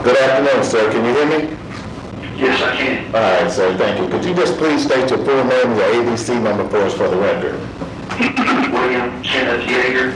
Good afternoon, sir. Can you hear me? Yes, I can. All right, sir. Thank you. Could you just please state your full name and your ABC number for us for the record? William Kenneth Yeager,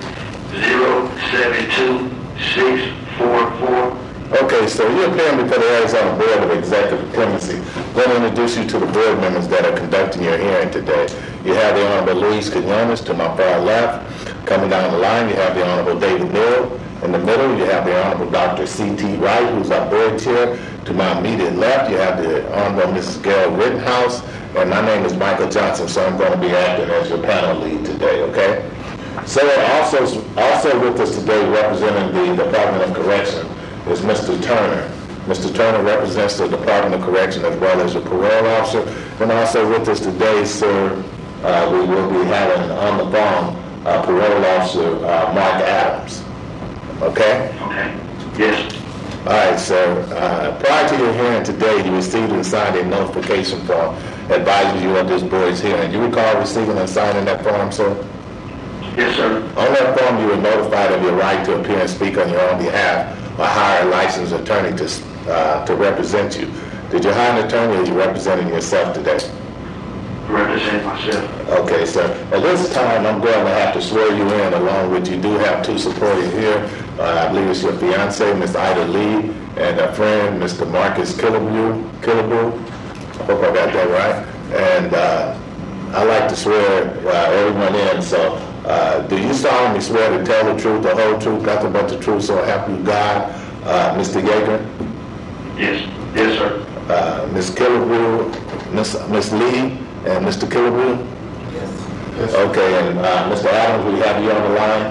072644. Okay, so you're appearing before the Arizona Board of Executive Clemency. I'm going to introduce you to the board members that are conducting your hearing today. You have the Honorable Luis Quinones to my far left. Coming down the line, you have the Honorable David Neal. In the middle, you have the Honorable Dr. C.T. Wright, who's our board chair. To my immediate left, you have the Honorable Mrs. Gail Rittenhouse. And my name is Michael Johnson, so I'm going to be acting as your panel lead today, okay? So also with us today representing the Department of Correction is Mr. Turner. Mr. Turner represents the Department of Correction as well as the parole officer. And also with us today, sir, we will be having on the phone parole officer Mark Adams. Okay? Okay. Yes. All right, sir. Prior to your hearing today, you received and signed a notification form advising you of this board's hearing. Do you recall receiving and signing that form, sir? Yes, sir. On that form, you were notified of your right to appear and speak on your own behalf or hire a licensed attorney to represent you. Did you hire an attorney or are you representing yourself today? Represent myself. Okay, sir. At this time, I'm going to have to swear you in along with you do have two supporting here. I believe it's your fiance, Miss Ida Lee, and a friend, Mr. Marcus Killebrew. I hope I got that right. And I like to swear everyone in, so do you solemnly swear to tell the truth, the whole truth, nothing but the truth, so help you God, Mr. Yeager? Yes. Yes, sir. Ms. Killebrew, Miss Lee, and Mr. Killebrew? Yes. Okay, and Mr. Adams, we have you on the line?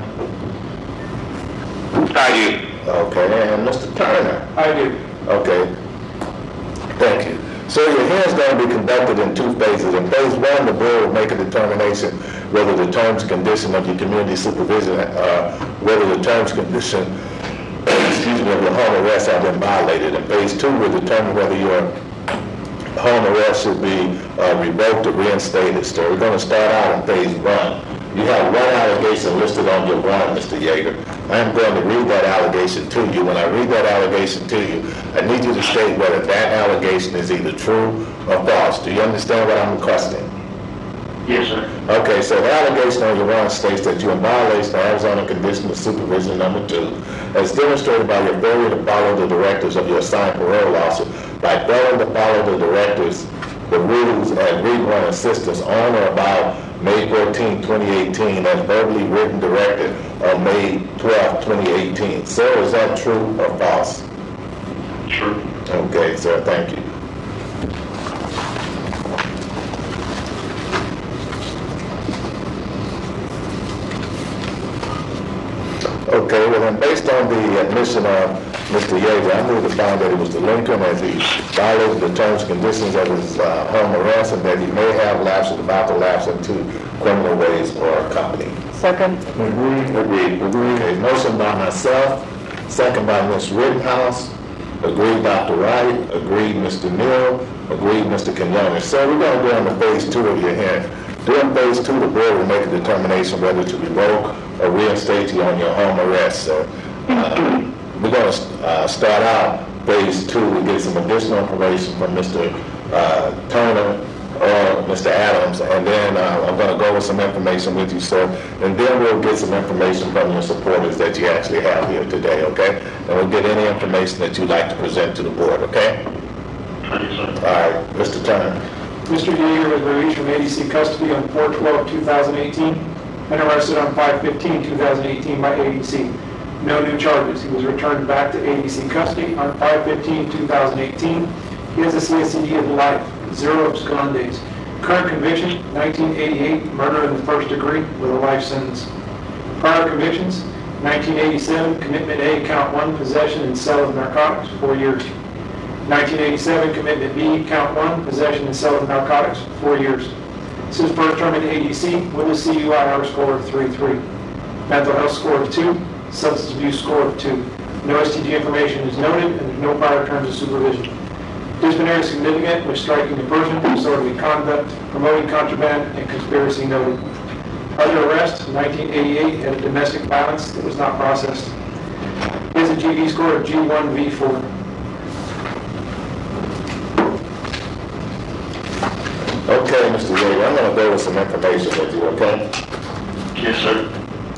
I do. Okay, and Mr. Turner? I do. Okay, thank you. So your hearing is going to be conducted in two phases. In phase one, the board will make a determination whether the terms and conditions of your community supervision, whether the terms and conditions, of your home arrest have been violated. In phase two, we'll determine whether your home arrest should be revoked or reinstated. So we're going to start out in phase one. You have one allegation listed on your warrant, Mr. Yeager. I am going to read that allegation to you. When I read that allegation to you, I need you to state whether that allegation is either true or false. Do you understand what I'm requesting? Yes, sir. Okay, so the allegation on your warrant states that you are in violation of Arizona Condition of Supervision number 2, as demonstrated by your failure to follow the directives of your assigned parole officer by failing to follow the directives, the rules, and read-run assistance on or about May 14, 2018, as verbally written directed on May 12, 2018. Sir, is that true or false? True. Okay, sir, thank you. Okay, well then based on the admission of Mr. Yeager, I move to find that he was delinquent as he violated the terms and conditions of his home arrest and that he may have lapsed or about to lapse into criminal ways or company. Second. Agreed. Okay, motion by myself, second by Ms. Rittenhouse. Agreed, Dr. Wright. Agreed, Mr. Neal. Agreed, Mr. Quinones. So we're going to go into phase two of your hearing. During phase two, the board will make a determination whether to revoke or reinstate you on your home arrest. So we're going to start out phase two. We get some additional information from Mr. Turner or Mr. Adams, and then I'm going to go over some information with you, sir, and then we'll get some information from your supporters that you actually have here today, okay? And we'll get any information that you'd like to present to the board, okay? Yes, sir. All right, Mr. Turner. Mr. Yeager was released from ADC custody on 4/12/2018 and arrested on 5/15/2018 by ADC. No new charges. He was returned back to ADC custody on 5/15/2018. He has a CSCD of life, 0 abscond days. Current conviction, 1988, murder in the first degree with a life sentence. Prior convictions, 1987, commitment A, count 1, possession and sale of narcotics, 4 years. 1987, commitment B, count 1, possession and sale of narcotics, 4 years. This is first term in ADC with a CUIR score of 3.3. Mental health score of 2, substance abuse score of 2. No STD information is noted and there's no prior terms of supervision. Disciplinary significant with striking a person, disorderly conduct, promoting contraband, and conspiracy noted. Other arrest, 1988, had a domestic violence that was not processed. He has a GD score of G1V4. Okay, Mr. Yeager, I'm gonna go with some information with you, okay? Yes, sir.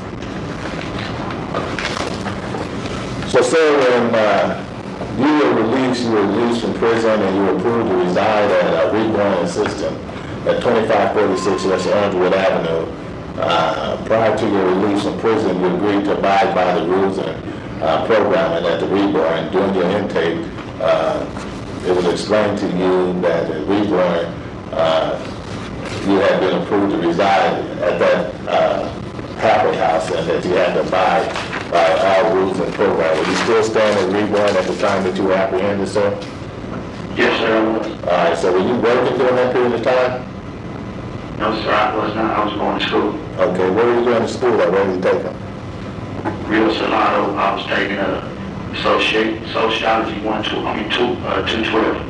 So, sir, when you were released from prison and you were approved to reside at Reborn System at 2546 West Orangewood Avenue, prior to your release from prison, you agreed to abide by the rules and programming at the Reborn. During your intake, it was explained to you that at Reborn, you had been approved to reside at that halfway house and that you had to abide by all rules and programs. Were you still staying at Reborn at the time that you were apprehended, sir? Yes, sir, I was. All right, so were you working during that period of time? No, sir, I was not. I was going to school. Okay, where were you going to school at? Where were you taking? Rio Salado, I was taking sociology 212.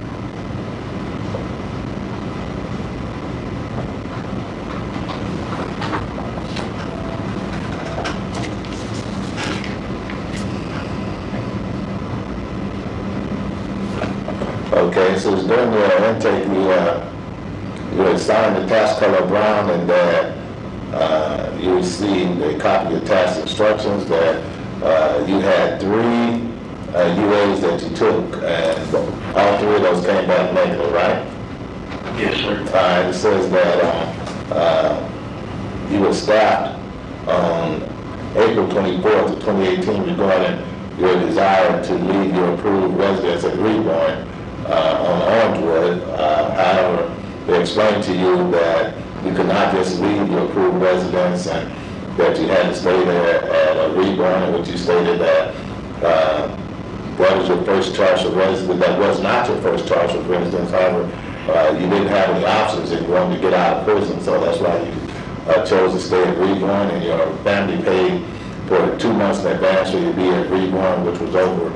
Okay, so it's during your intake, you had signed the task color brown and that you received a copy of task instructions that you had 3 UAs that you took, and all 3 of those came back negative, right? Yes, sir. And it says that you were staffed on April 24th of 2018 regarding your desire to leave your approved residence at Reborn on Orangewood. However, they explained to you that you could not just leave your approved residence and that you had to stay there at Reborn, in which you stated that that was your first charge of residence. That was not your first charge of residence. However, you didn't have any options and you wanted to get out of prison, so that's why you chose to stay at Reborn, and your family paid for 2 months in advance for you to be at Reborn, which was over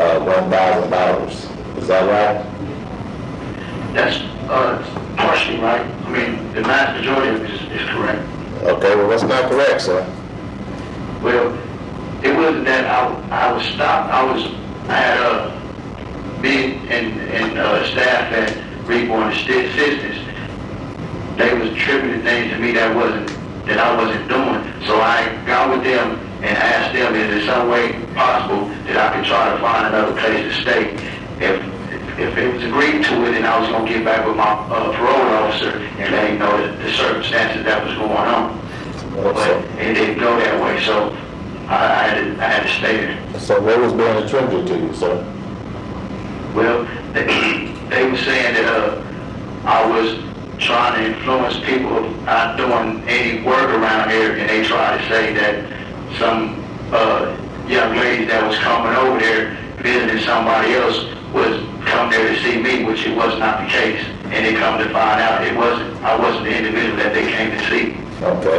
$1,000. Is that right? That's partially right. I mean, the vast majority of it is correct. Okay, well, that's not correct, sir. Well, it wasn't that I was stopped. I had me and staff at Reborn Assistance. They was attributing things to me that I wasn't doing. So I got with them and asked them, is there some way possible that I could try to find another place to stay? If it was agreed to it, then I was going to get back with my parole officer and let him know the circumstances that was going on. But it didn't go that way, so I had to stay there. So what was being attributed to you, sir? Well, they were saying that I was trying to influence people not doing any work around here, and they tried to say that some young lady that was coming over there visiting somebody else was come there to see me, which it was not the case. And they come to find out I wasn't the individual that they came to see. Okay.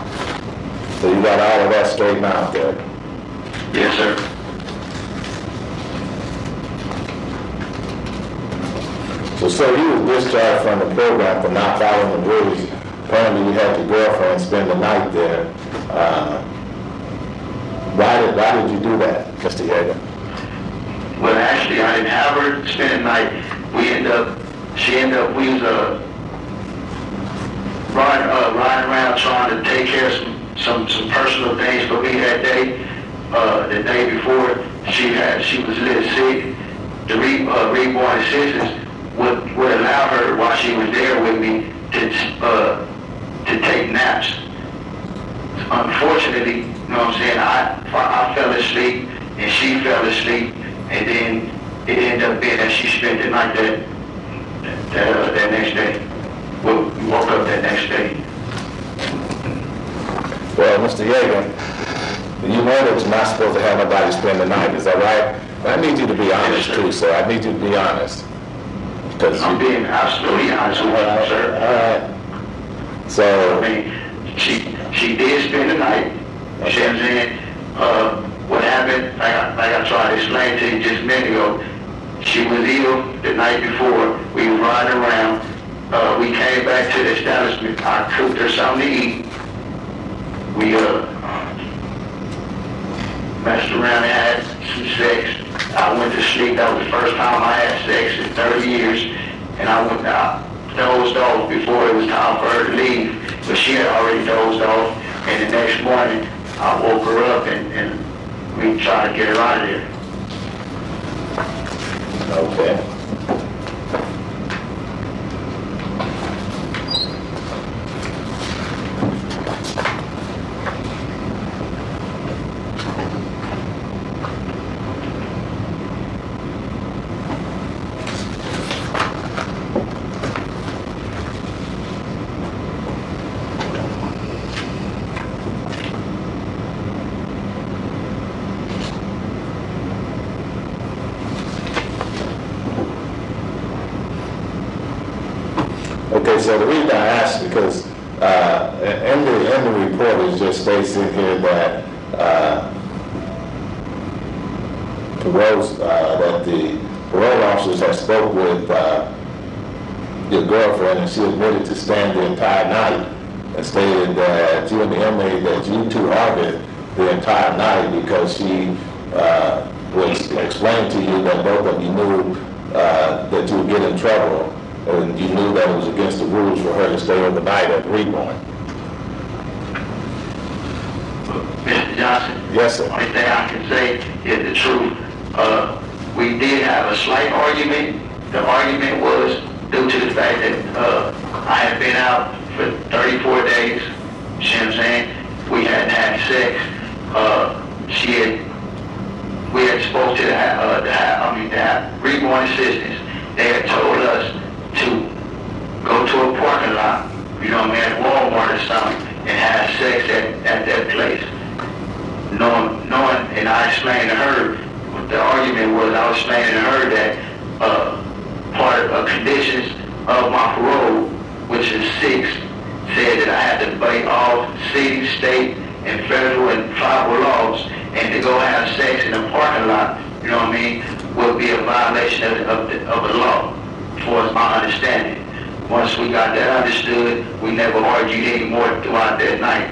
So you got all of that straightened out there? Yes, sir. So, sir, you were discharged from the program for not following the rules. Apparently you had your girlfriend spend the night there. Why did you do that, Mr. Yeager? Well, actually, I didn't have her spend the night. We was riding around trying to take care of some personal things for me that day. The day before, she was a little sick. The Reborn Assistance would allow her while she was there with me to take naps. Unfortunately, you know what I'm saying, I fell asleep and she fell asleep, and then it ended up being that she spent the night that next day. We woke up that next day. Well, Mr. Yeager, you know that you're not supposed to have nobody spend the night, is that right? I need you to be honest too, sir. I need you to be honest. I'm being absolutely honest with you, sir. All right. So, I mean, she did spend the night. Okay. You know what I'm saying? What happened, like I tried to explain to you just a minute ago, she was ill the night before. We were riding around. We came back to the establishment. I cooked her something to eat. We messed around and had some sex. I went to sleep. That was the first time I had sex in 30 years. And I went out. dozed off before it was time for her to leave, but she had already dozed off. And the next morning, I woke her up and we tried to get her out of there. Okay. Okay, so the reason I asked because in the report it just states in here that that the parole officers had spoke with your girlfriend and she admitted to staying the entire night and stated that you and the inmate that you two argued the entire night because she was explaining to you that both of you knew that you would get in trouble. And you knew that it was against the rules for her to stay overnight at Reborn. Mr. Johnson? Yes, sir. The only thing I can say is the truth. We did have a slight argument. The argument was due to the fact that I had been out for 34 days. You see what I'm saying? We hadn't had sex. We had spoke to the Reborn assistants. They had told us to go to a parking lot, you know what I mean, at Walmart or something, and have sex at that place. Knowing, and I explained to her, what the argument was, I was explaining to her that part of conditions of my parole, which is 6, said that I had to obey all city, state, and federal and tribal laws, and to go have sex in a parking lot, you know what I mean, would be a violation of the law. As my understanding. Once we got that understood, we never argued anymore throughout that night.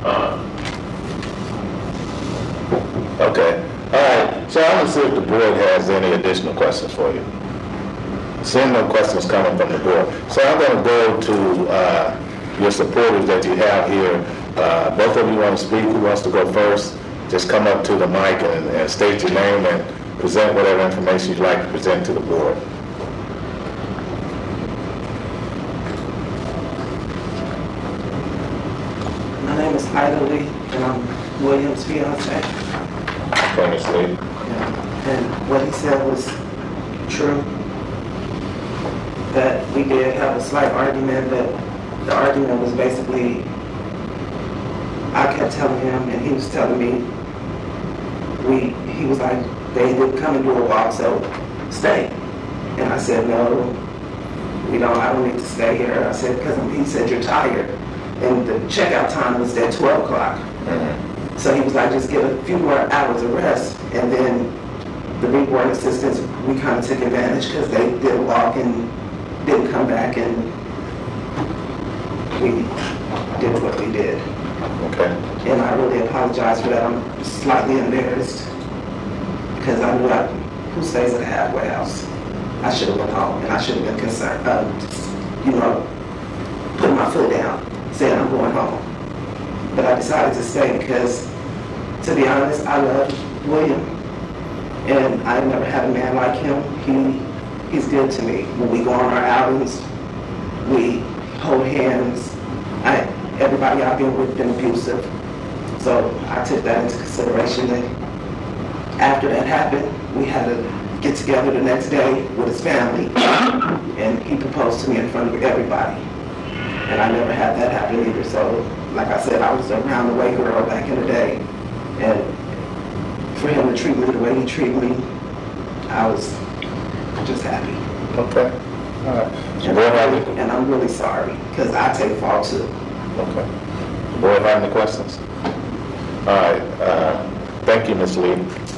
Okay. All right. So I'm going to see if the board has any additional questions for you. Seeing no questions coming from the board. So I'm going to go to your supporters that you have here. Both of you want to speak. Who wants to go first? Just come up to the mic and state your name and present whatever information you'd like to present to the board. My name is Ida Lee, and I'm William's fiance. Okay, Ms. Lee. And what he said was true. That we did have a slight argument, but the argument was basically, I kept telling him, and he was telling me, he was like, they didn't come and do a walk, so stay. And I said, no, I don't need to stay here. I said, because he said, you're tired. And the checkout time was at 12 o'clock. Mm-hmm. So he was like, just get a few more hours of rest. And then the Reborn assistants, we kind of took advantage because they did a walk and didn't come back, and we did what we did. Okay. And I really apologize for that. I'm slightly embarrassed because I knew who stays at a halfway house. I should have went home, and I should have been concerned, putting my foot down, saying I'm going home. But I decided to stay because, to be honest, I love William, and I've never had a man like him. He's good to me. When we go on our outings, we hold hands. Everybody I've been with been abusive, so I took that into consideration. That after that happened, we had to get together the next day with his family, and he proposed to me in front of everybody. And I never had that happen either. So, like I said, I was a round-the-way girl back in the day, and for him to treat me the way he treated me, I was just happy. Okay. All right. And I'm really sorry, because I take fault too. Okay. Board have any questions? All right. Thank you, Ms. Lee.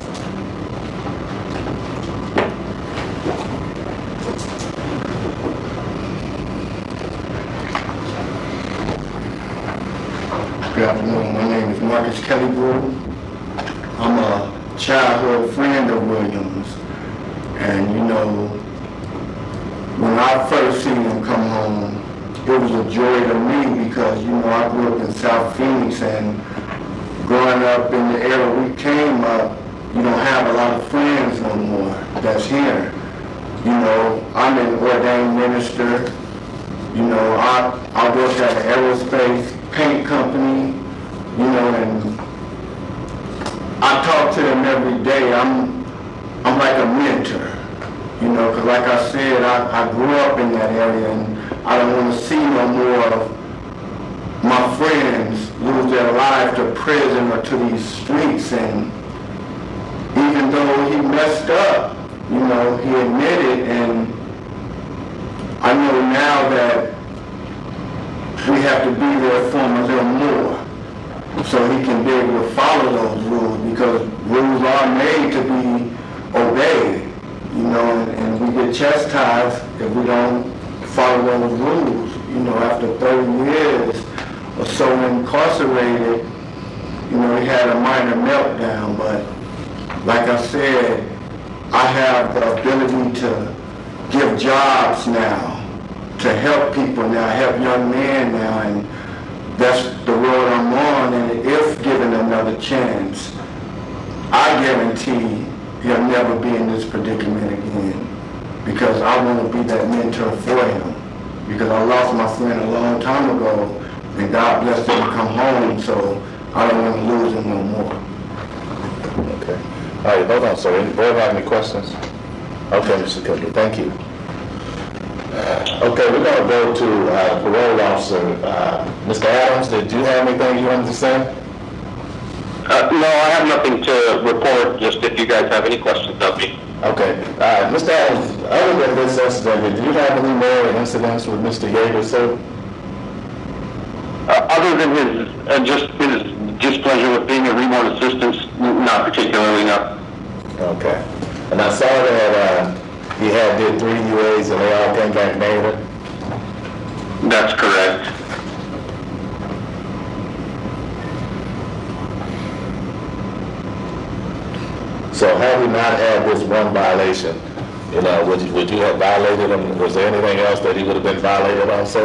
Good afternoon. My name is Marcus Kelly Brewer. I'm a childhood friend of Williams. And when I first seen him come home, it was a joy to me because, I grew up in South Phoenix, and growing up in the era we came up, you don't have a lot of friends no more that's here. I'm an ordained minister. I work at an aerospace paint company, and I talk to them every day. I'm like a mentor, because like I said, I grew up in that area, and I don't want to see no more of my friends lose their life to prison or to these streets. And even though he messed up, he admitted, and I know now that we have to be there for him a little more so he can be able to follow those rules, because rules are made to be obeyed, and we get chastised if we don't follow those rules. After 30 years or so incarcerated, he had a minor meltdown, but like I said, I have the ability to give jobs now, to help people now, help young men now, and that's the road I'm on. And if given another chance, I guarantee he'll never be in this predicament again, because I want to be that mentor for him, because I lost my friend a long time ago, and God blessed him to come home, so I don't want to lose him no more. Okay. All right, hold on, sir. Any board have any questions? Okay, Mr. Cooper, thank you. Okay, we're going to go to parole officer. Mr. Adams, did you have anything you wanted to say? No, I have nothing to report, just if you guys have any questions of me. Okay. Mr. Adams, other than this incident, did you have any more incidents with Mr. Yeager, sir? Other than his displeasure with being a remote assistant, not particularly, no. Okay. And I saw that he did 3 UAs and they all came back negative? That's correct. So had we not had this one violation, would you have violated him? Was there anything else that he would have been violated on, sir?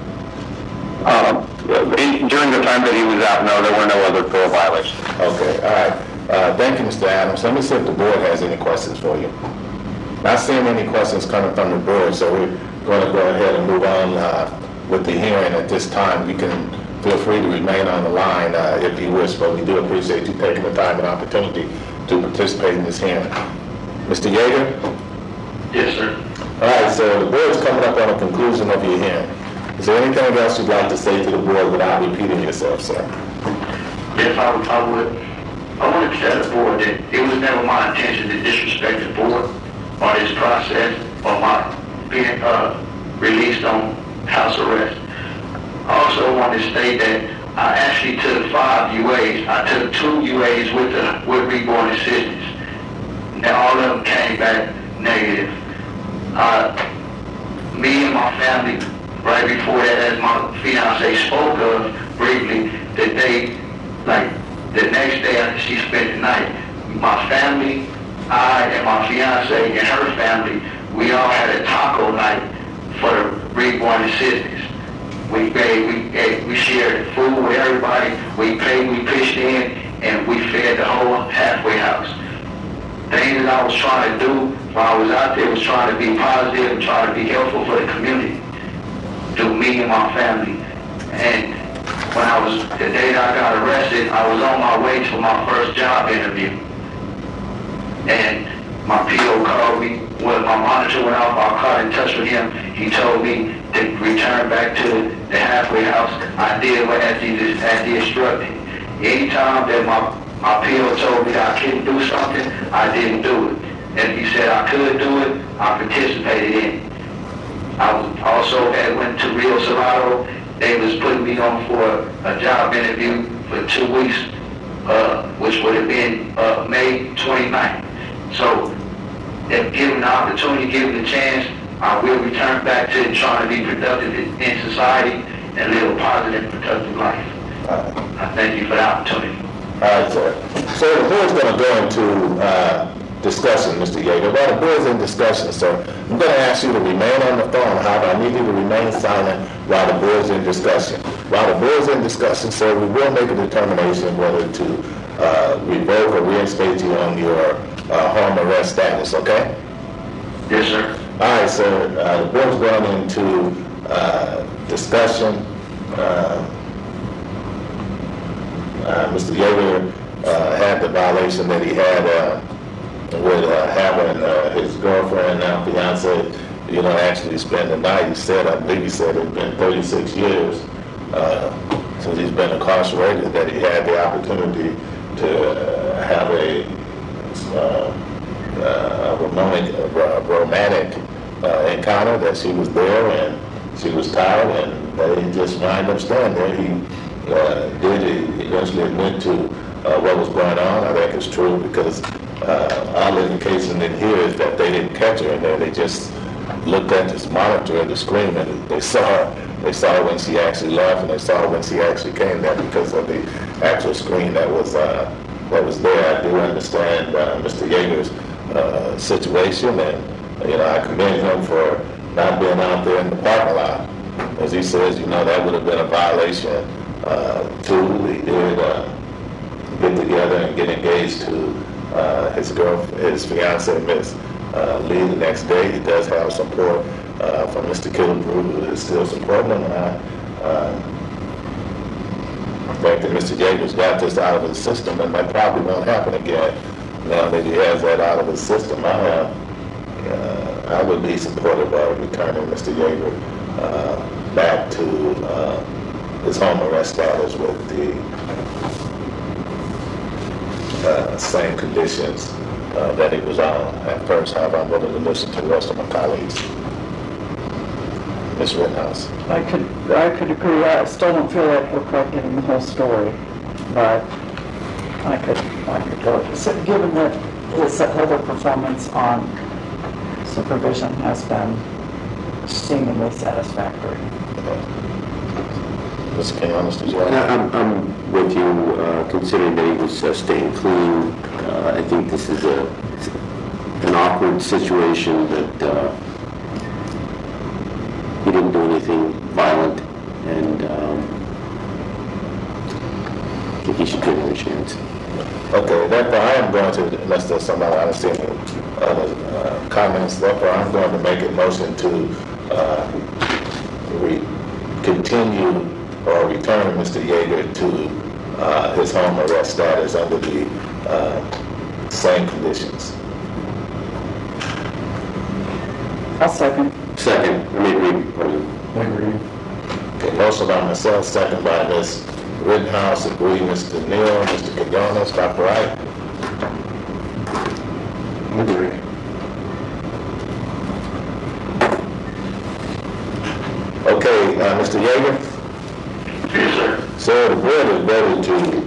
During the time that he was out, no, there were no other parole violations. Okay, all right. Thank you, Mr. Adams. Let me see if the board has any questions for you. Not seeing any questions coming from the board, so we're going to go ahead and move on with the hearing at this time. You can feel free to remain on the line if you wish, but we do appreciate you taking the time and opportunity to participate in this hearing. Mr. Yeager? Yes, sir. All right, so the board's coming up on a conclusion of your hearing. Is there anything else you'd like to say to the board without repeating yourself, sir? Yes, I would. I want to tell the board that it was never my intention to disrespect the board or this process or my being released on house arrest. I also want to state that I actually took 5 UAs. I took 2 UAs with reborn assistance. And all of them came back negative. Me and my family, right before that, as my fiance spoke of briefly, that the next day after she spent the night, my family, I and my fiance and her family, we all had a taco night for the reborn assistance. We shared food with everybody. We pitched in, and we fed the whole halfway house. Things that I was trying to do while I was out there was trying to be positive and trying to be helpful for the community, to me and my family. And the day that I got arrested, I was on my way to my first job interview. And my PO called me. When my monitor went off, I got in touch with him. He told me to return back to the halfway house. I did as he instructed. Anytime that my PO told me that I couldn't do something, I didn't do it. And he said I could do it, I participated in it. I also went to Rio Salado. They was putting me on for a job interview for 2 weeks, which would have been May 29th. So if given the opportunity, given the chance, I will return back to trying to be productive in society and live a positive and productive life. I thank you for the opportunity. All right, sir. So the board's going to go into discussion, Mr. Yeager. While the board's in discussion, sir, I'm going to ask you to remain on the phone. However, I need you to remain silent while the board's in discussion. While the board's in discussion, sir, we will make a determination whether to revoke or reinstate you on your home arrest status, okay? Yes, sir. All right, sir. The board's going into discussion. Mr. Yeager had the violation that he had with having his girlfriend, now fiance, actually spend the night. I believe he said it's been 36 years since he's been incarcerated that he had the opportunity to have a romantic encounter, that she was there and she was tired and they just wind up staying there. He did eventually admit to what was going on. I think it's true because all indication in here is that they didn't catch her in there. They just looked at this monitor and the screen and they saw her. They saw when she actually left and they saw when she actually came there because of the actual screen that was there. I do understand Mr. Yeager's situation, and I commend him for not being out there in the parking lot. As he says, that would have been a violation too. He did get together and get engaged to his fiancée, Miss Lee, the next day. He does have support from Mr. Killebrew, who is still supporting him, and I think that Mr. Yeager's got this out of his system, and that probably won't happen again. Now that he has that out of his system, I would be supportive of returning Mr. Yeager back to his home arrest status with the same conditions that he was on at first. However, I'm willing to listen to the rest of my colleagues. Ms. Rittenhouse. I could agree. I still don't feel like we're quite getting the whole story, but I could go. So given that his whole performance on supervision has been seemingly satisfactory. Mr. Quinones, did you I'm with you, considering that he was staying clean. I think this is an awkward situation that he didn't do anything violent, and I think he should give him a chance. Okay, therefore I am going to, unless there's somebody I don't see any other comments, therefore I'm going to make a motion to continue or return Mr. Yeager to his home arrest status under the same conditions. I'll second. Second, I agree. Okay, motion by myself, second by Ms. Rittenhouse, agree, Mr. Neal, Mr. Quinones, Dr. Wright. Agree. Okay, Mr. Yeager? Yes, sir. So the board has voted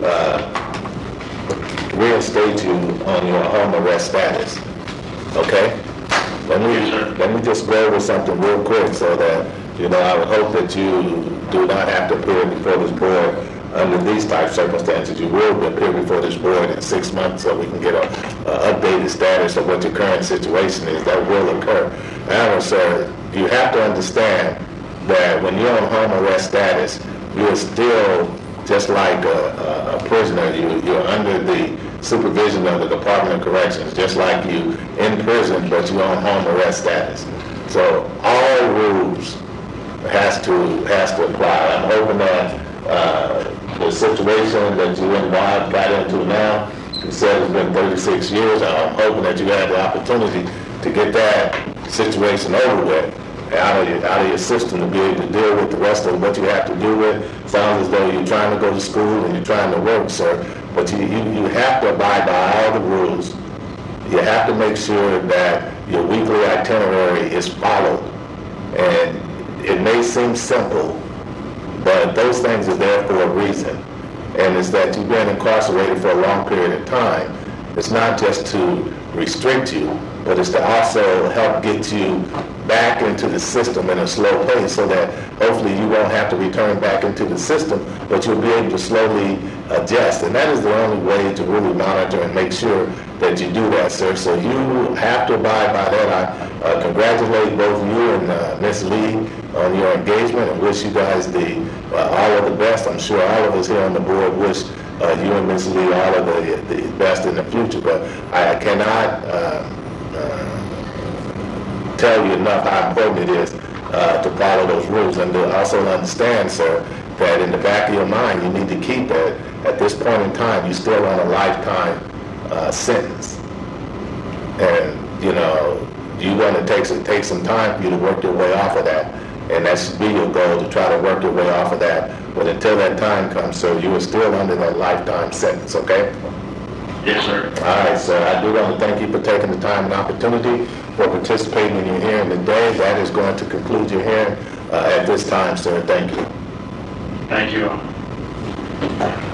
to reinstate you on your home arrest status. Okay? Let me just go over something real quick so that, I would hope that you do not have to appear before this board under these type of circumstances. You will appear before this board in 6 months so we can get a updated status of what your current situation is. That will occur. However, sir, you have to understand that when you're on home arrest status, you're still just like a prisoner. You're under the supervision of the Department of Corrections, just like you in prison, but you're on home arrest status. So all rules has to apply. I'm hoping that the situation that you got into now, you said it's been 36 years. I'm hoping that you had the opportunity to get that situation over with, out of your system, to be able to deal with the rest of what you have to deal with. Sounds as though you're trying to go to school and you're trying to work, sir, but you have to abide by all the rules. You have to make sure that your weekly itinerary is followed. And it may seem simple, but those things are there for a reason. And it's that you've been incarcerated for a long period of time. It's not just to restrict you, but it's to also help get you back into the system in a slow pace so that hopefully you won't have to return back into the system, but you'll be able to slowly adjust. And that is the only way to really monitor and make sure that you do that, sir. So you have to abide by that. I congratulate both you and Ms. Lee on your engagement and wish you guys all of the best. I'm sure all of us here on the board wish you and Ms. Lee all of the best in the future, but I cannot tell you enough how important it is to follow those rules and to also understand, sir, that in the back of your mind you need to keep that at this point in time you're still on a lifetime sentence, and you know you're going to take some time for you to work your way off of that, and that should be your goal, to try to work your way off of that. But until that time comes, sir, you are still under that lifetime sentence. Okay? Yes, sir. All right, sir. I do want to thank you for taking the time and opportunity for participating in your hearing today. That is going to conclude your hearing at this time, sir. Thank you. Thank you.